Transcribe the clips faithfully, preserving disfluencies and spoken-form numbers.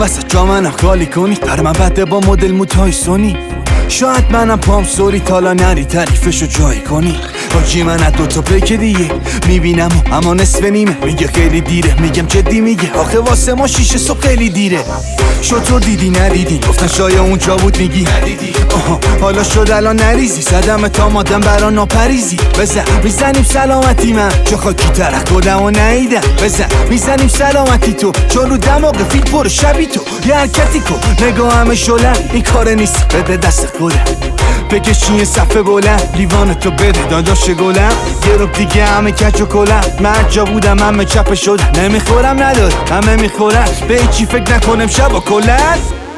وسط جا منم خالی کنی، بر من بده با مدل موتای سونی. شاید منم پام سوری تالا نری تعریفشو جایی کنی. حاجی من از دوتا پیک دیگه میبینم اما نصف نیمه. میگه خیلی دیره، میگم جدی میگه آخه واسه ما شیشه صبح خیلی دیره. شطور دیدی ندیدی، گفتن شاید اونجا بود میگی ندیدی. آها حالا شد الان نریزی، صدم تا مادم برا ناپریزی. بزن میزنیم سلامتی من چون خاکی ترک کدم و نیدم. بزن میزنیم سلامتی تو چون رو دماغ فیل پر شبی تو. یه حرکتی کن نگاه همه شلن، این کار نیست بده دست خودم. بکشی یه صفحه بلند، لیوان تو بده داداش گلم. یه رو دیگه همه کچ و کلم، من جا بودم همه چپ شدم. نمیخورم نداره همه میخورن، به هیچی فکر نکنم شب و کلن.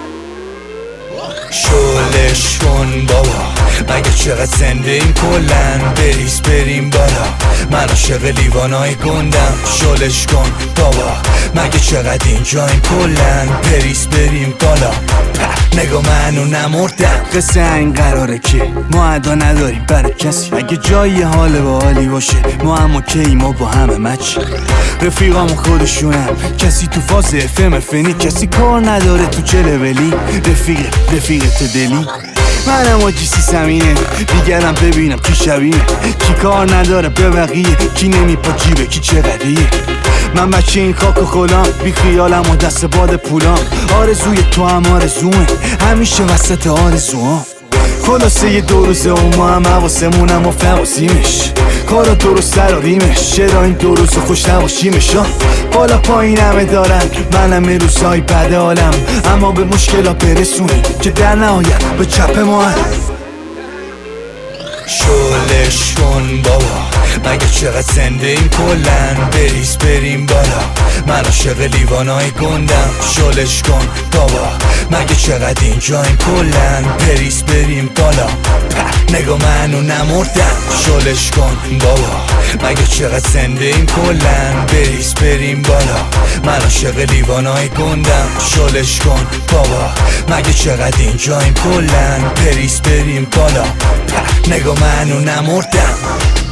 شلش کن بابا مگه چقدر زنده این کلن. بریز بریم بالا من عاشق لیوانای گندم. شلش کن بابا مگه چقدر اینجا این کلن. بریز بریم بالا نگاه منو نمردم. قصه این قراره که ما ادا نداریم برای کسی. اگه جایی حال با حالی باشه ما هم اوکی، ما با همه مچ. رفیقام خودشونم کسی تو فاز افم فنی، کسی کار نداره تو چه لولی. رفیق رفیقت دلی منم آجی سی سمینه، دیگرم ببینم کی شبیه. کی کار نداره به بقیه، کی نمیپا جیبه کی چقدریه. من بچه این خاک و خلام، بی خیالم و دست باد پولام. آرزوی تو هم آرزومه، همیشه وسط آرزوام. خلاصه یه دو روزه و ما هم حواسمونم و فواسیمش. کارا درست داریمش، چرا این دو روز خوش نباشیمش. بالا پایین همه دارن، منم یه روزهای بد حالم. اما به مشکلات برسونیم که در نهایت به چپ ما هم. شلش کن بابا مگه چقدر زنده این کلن. بریز بریم بالا من عاشق لیوانای گندم. شلش کن بابا مگه چقدر اینجا این کلن. بریز بریم بالا نگاه منو نمردم. شلش کن بابا مگه چقدر زنده این کلن. بریز بریم بالا من عاشق لیوانای گندم. شلش کن بابا مگه چقدر اینجا این کلن. بریز بریم بالا نگاه منو نمردم.